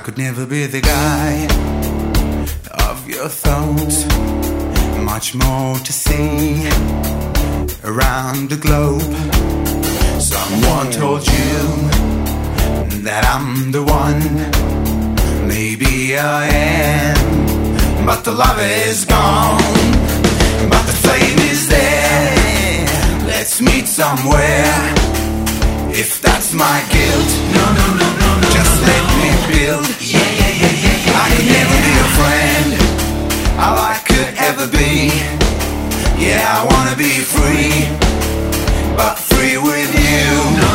could never be the guy of your thoughts. Much more to see around the globe. Someone told you that I'm the one. Maybe I am, but the love is gone. But the flame is there. Let's meet somewhere. If that's my guilt, just let me build. I could never be a friend, all I could ever be. Yeah, I wanna be free, but free with you. No.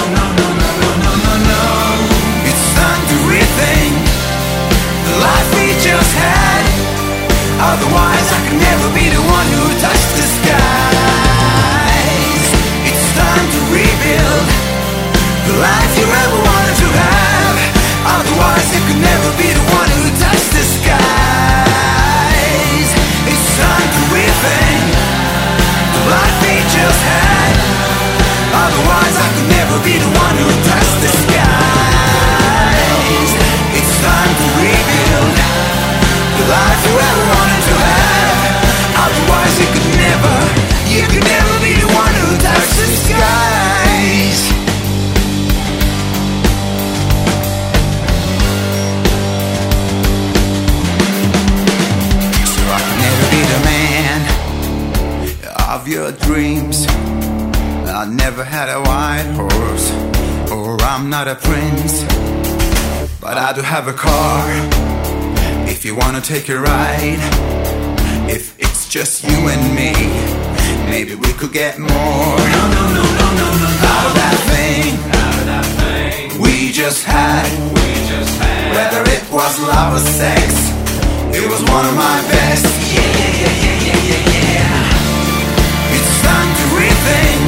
It's time to rethink the life we just had. Otherwise I could never be the one who touched the skies. It's time to rebuild the life you ever wanted to have. Otherwise you could never be the one who touched the skies. It's time to rethink the life we just had. Otherwise I could never be the one who touched the skies. It's time to rebuild the life you ever wanted to have. Otherwise you could never be the one who touched the skies. So I could never be the man of your dreams. I never had a white horse, or I'm not a prince, but I do have a car. If you wanna take a ride, if it's just you and me, maybe we could get more. No. Out of that thing we just had. Whether it was love or sex, it was one of my best. Yeah. It's time to rethink